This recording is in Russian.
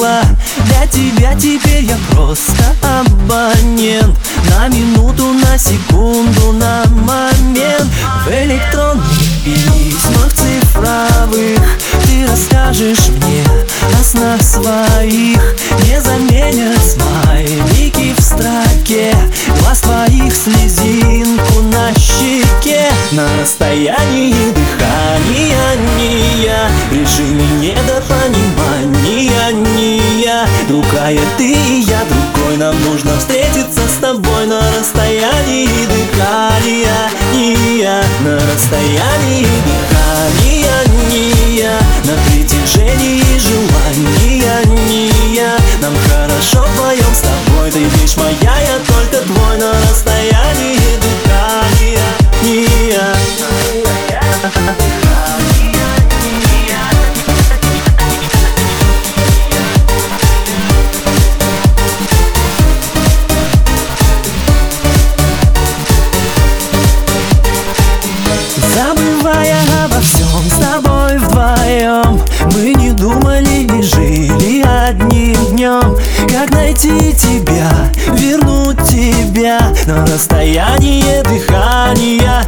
чувства. Для тебя теперь я просто абонент. На минуту, на секунду, на момент. В электронных письмах цифровых ты расскажешь мне о снах своих. Не заменят смайлики в строке глаз твоих, слезинку на щеке. На расстоянии дыхания не я, в режиме недопонимания не я. Другая ты и я, другой, нам нужно встретиться с тобой. На расстоянии дыхания не я, на расстоянии дыхания не я, на притяжении желания не я. Нам хорошо вдвоем с тобой, ты лишь моя, я только твой. На расстоянии дыхания не я. Забывая обо всем с тобой вдвоем, мы не думали и жили одним днем. Как найти тебя, вернуть тебя на расстояние дыхания